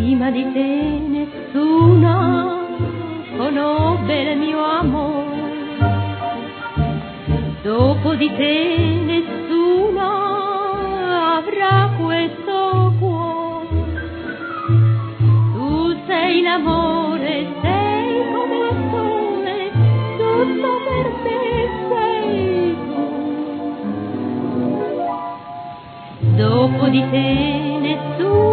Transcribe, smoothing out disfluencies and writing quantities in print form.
Prima di te nessuna conobbe il mio amore, dopo di te nessuna avrà questo cuore. Tu sei l'amore, sei come il sole, tutto per me sei tu. Dopo di te nessuno